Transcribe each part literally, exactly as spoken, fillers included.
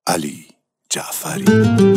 علی جعفری.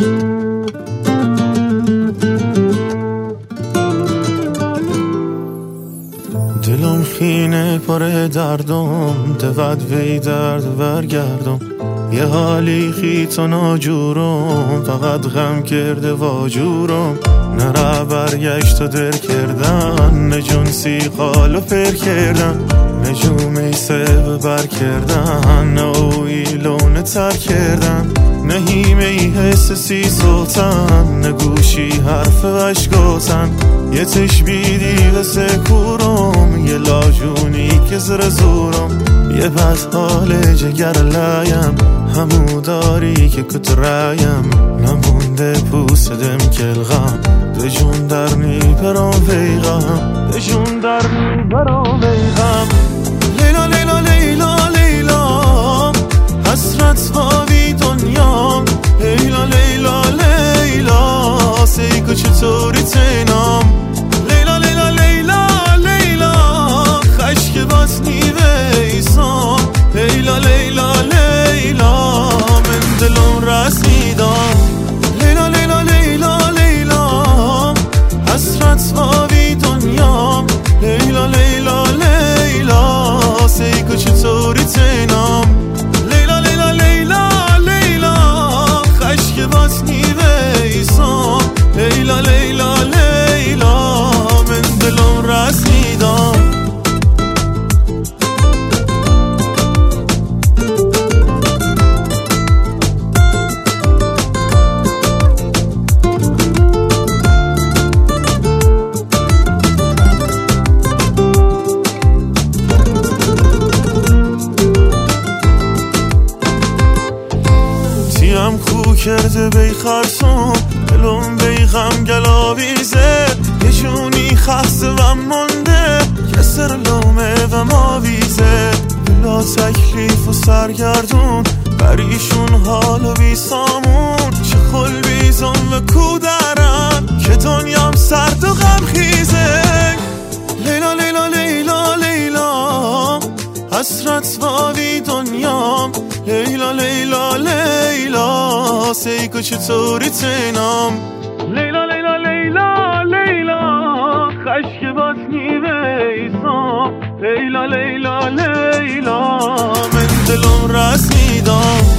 دلم خینه پر دردم دود وی درد برگردم یه حالی خیت و ناجورم فقط غم کرده واجورم نره برگشت و در کردن نجون سی قال و پر کردن نجومی سب بر کردن نوی لون تر کردن نهیمه ای حس سی سوتن نگوشی حرف وش گوتن یه تشبیدی و سکورم یه لاجونی که زر زورم یه بد حال جگر لایم همو داری که کترایم نمونده پوسدم کلغم دجون در نی برام ویغم دجون در نی برام ویغم لیلا لیلا لیلا لیلا حسرت باوی دنیام لیلا لیلا لیلا سیکو چطوری تینام لیلا لیلا لیلا لیلا خشک بطنی ویسام لیلا لیلا لیلا من دلم رسیدم لیلا لیلا لیلا لیلا حسرت باوی دنیام لیلا لیلا لیلا سیکو چطوری تینام لیلا لیلا لیلا لیلا خشک بطنی ویسام لیلا لیلا لیلا من دلم رسیدم تیم کو کرده بی خرسون دلم بی غم گلاویزه یه جونی خسته و مونده کسر لومه و ماویزه بلا تکلیف و سرگردون بریشون حال و بی سامون چه خل بیزم و کودرن که دنیام سرد و غم خیزه لیلا لیلا لیلا لیلا حسرت باوی دنیام لیلا لیلا لیلا سیکو چطوری تینام لیلا لیلا لیلا لیلا خشک بطنی ویسام لیلا لیلا لیلا من دلم رسیدم